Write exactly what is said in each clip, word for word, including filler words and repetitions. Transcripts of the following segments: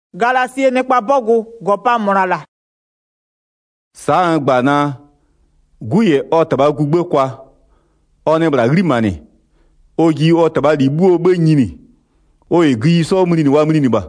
Galatie nekpa bogu gopa morala. Sa ń gbà na guye o taba gugbe kwa o ne bra grimani o gi o taba di bu o be nyini o e gi so muni ni wa muni ni ba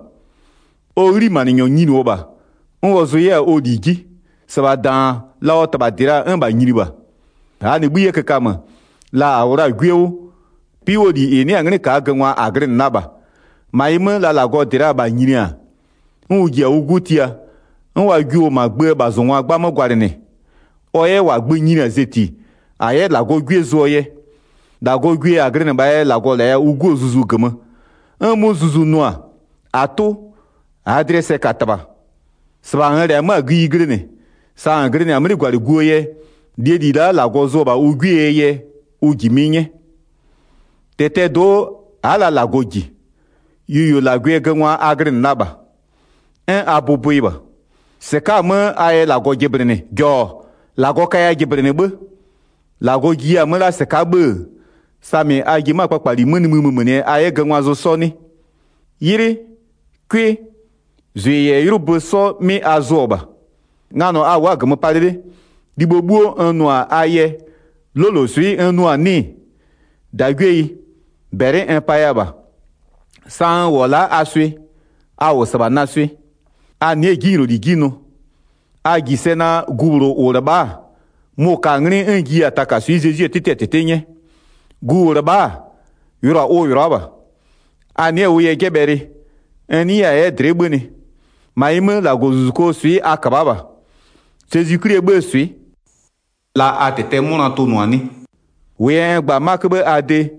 o grimani nyo nyini o ba on zo ye o di gi sa ba dan la o taba dira un ba nyini ba ha ni buye ke kama la awra gweo pi o di eni angre ka ganwa agre na ba maime la la go dira ba nyini a un gi o gutia un wa gwo ma gbe ba zo wa gba mo gware ni oye wa gbe nyini azeti aye la go gwe zo ye da go gwe agre ne ba ye la go le ugu zuzu gama un mo zuzu noa ato adresse kataba sba ngare ma gi gre ne sa ngre ne amri gware gwo ye die di la la go zo ba ugwe ye ugiminye tete do ala la goji yuyu la gwe ganwa agre na ba en abubu ba seka me aye la go gibrene gyo la go kaya gibrene be la go gia me la seka be sami agi ma papali muni muni ne aye ganwa zo soni yiri kwi zuye yurubu so mi azoba ngano awa gamo palide dibobuo enu a aye lolo sui enu a ni dagwei bere empire san wala asui awo sabana sui a ne giro di gino a gisena guro oraba mo kangri engi ataka sui jeje tete tetenye guraba yura o yuraba a ne uye gebere eni ya e drebuni maime la gozuko sui akababa Jésus-Christ be sui la atete mona to noani we gba makbe ade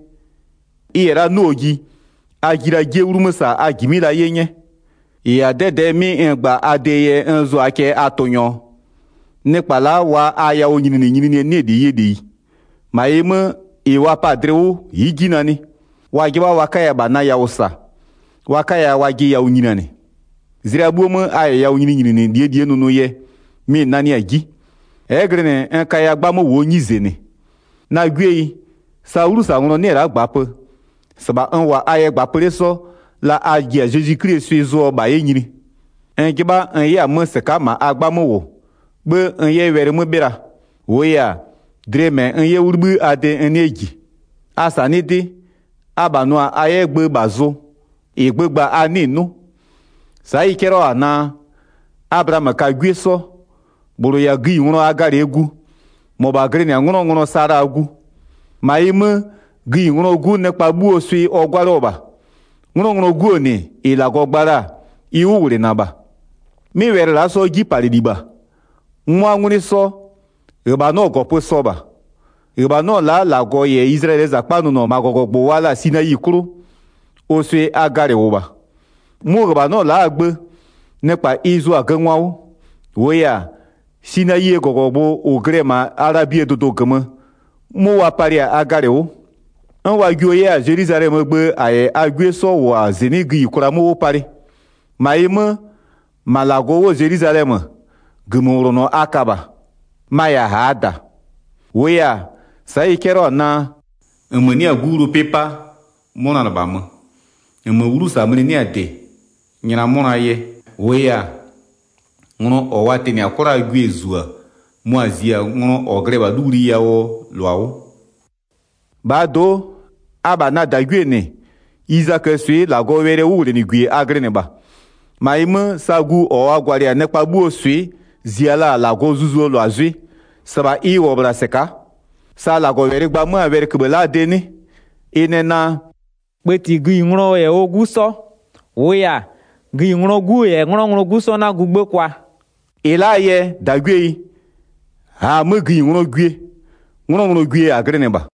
ira nogi agira gewurumusa agimila yenye ya dede mi ngba adeye nzo ake atonyo nepala wa aya onyini nyini ne de yedi maime iwa padrewu yiginani wagiba wakaya bana ya usa wakaya wagi ya onyinani zirabuomu aya ya onyini nyini de de nunu ye mi nani agi egrene enkaya gbamo wo nyizene na gwei saulu sa wono ne ra gbape saba anwa aya gbapere so la agia Jésus-Christ suizo ba yenyini enkiba enya amseka ma agbamo wo be enye were mu bira wo ya dreme enye urbu ade eneji asanidi abanu aya gbe bazo egbegba aninu sai kero ana Abraham ka gweso buru ya gi nwuro agara egu mo ba gre ne nwuro nwuro sara agu maime gi nwuro gu ne pa bu osui ogwara oba nwuro nwuro gu ni ilago gbara iwu wure na ba mi were la so gi palidiba nwa nwuri so eba no gopo so ba eba no la la go ye Israel za panu no magogogbo wala sina yikuru osui agare oba mu eba no la agbe nepa izu aganwawo woya sina ye gogogbo ogrema arabie dodo gama mu wa paria agareo an wa gyoye a Jerusalem gbe aye agwe so wa zenigi kura mu pari maime malago wo Jerusalem gumuro no akaba maya hada woya sai kero na emani aguru pepa mona na bama emuru samni ni ade nyina mona ye woya ngono owate ni akora gwezua muazia ngono ogreba duri yawo lwawo bado aba na dagwene Isaac sui la go were wure ni gwe agrene ba maime sagu o agwari anekpa bu osui ziala la go zuzu lo azui saba i wobra seka sa la go were gba mu awere kbela deni inena Beti gui ngro e oguso oya gui ngro gu e ngro ngro guso na gugbe kwa ilaye dagwei ha mu gui ngro gwe ngro ngro gwe agrene ba